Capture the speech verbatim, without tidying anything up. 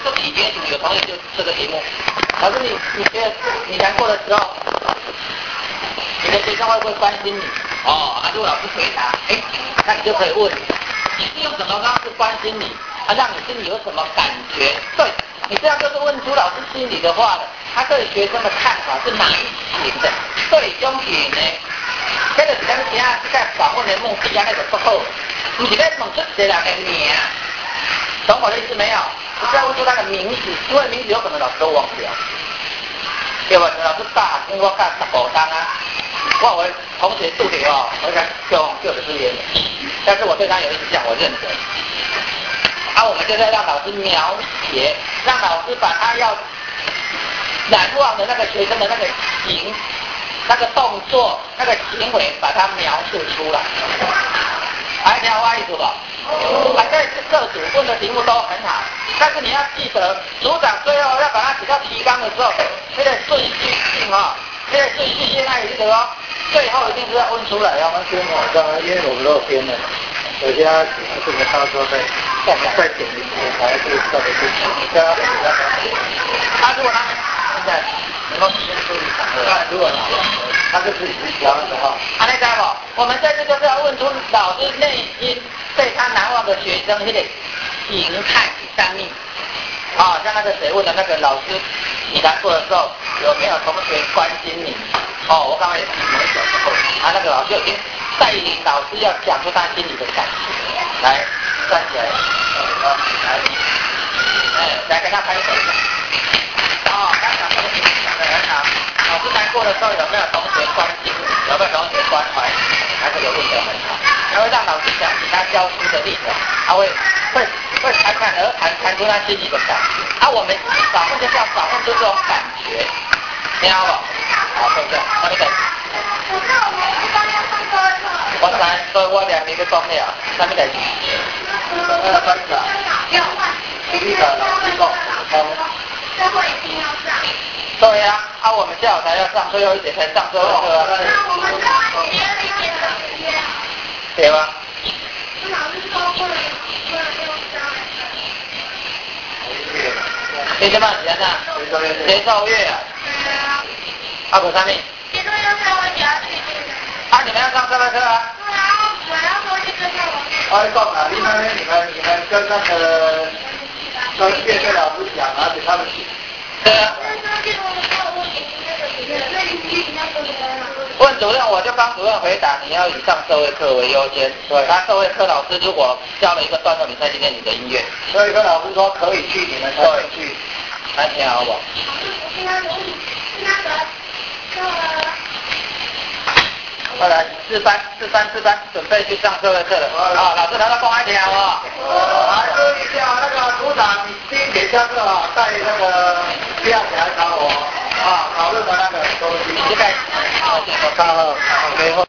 做体觉型，有同学就这个题目，老师你你觉得你难过的时候，你的学生会不会关心你？哦，啊，如果老师回答，哎，那你就可以问，你是用什么方式关心你？啊，让你心里有什么感觉？对，你这样就是问出老师心里的话了。他对学生的看法是哪一型的？对中型呢？这个是咱今仔在访问的目的，安尼就不好。不是在问出一个人的名，懂我的意思没有？不是要问出他的名字，因为名字有可能老师都忘掉。对吧？老师大，因为我教十五档啊，我我同学肚里哦，我想叫叫的是烟，但是我对他有印象，我认得。啊，我们就在让老师描写，让老师把他要难忘的那个学生的那个形、那个动作、那个行为，把它描述出来。还听我意思吧？反正各组问的题目都很好，但是你要记得，组长最后要把它写到提纲的时候，那个顺序性哈，那个顺序性那也记得哦，最后一定是要问出来哦。 那编好刚刚因为我们都有编了，有些他喜欢这个到时候再再再点一点，还是特别是这样。 他如果他现在能够时间处理场合， 如果他就自己去教的时候， 啊，那知道不？我们这次就是要问出老师内心对他难忘的学生那个形态上面。啊，像那个谁问的那个老师，你难过的时候有没有同学关心你？哦，我刚刚也提了小时候，啊，那个老师已经带领老师要讲出他心里的感觉，来站起来，来，哎，来跟他拍手。哦，刚讲这个题目讲得很好，老师难过的时候有没有同学关心？有没有同学关怀？他这个问得很好，他会让老师讲起他教书的历程，他会会会侃侃而谈，谈出他心里的感觉。啊，我们访问就是要访问出这种感觉，听好不？好，对不对？那个。 可是我们一般要上课课。 我知，所以我两年要讲了，啥物代志？ 呃，班长， 要换。 体育的老师讲，好。 最后一定要上。 对呀、啊，啊，我们下午才要上，最后一节才上最后一课啊。 那我们最后一节的一节的时间。 对吧？ 老师说不能不能用上。 你什么时间啊？谁奏乐啊？ 对啊。 啊，不上面。 节奏要上我只要去这个。 啊，你们要上社会课啊？ 对啊，我要说这个上我。 我讲啊，你们你们你们跟那个跟乐队老师讲，而且他们对啊。问主任，我就帮主任回答，你要以上社会课为优先。对，他社会课老师如果教了一个段落，你才去练你的音乐。 所以跟老师说可以去，你们才会去。 来听好不好？后来四班四班四班准备去上社会课了。啊，老师来到公安听好不好？ 来注意一下，那个组长，你第一节下课啊，带那个第二节来找我啊，讨论的那个东西。 你就该，好，好，好，好，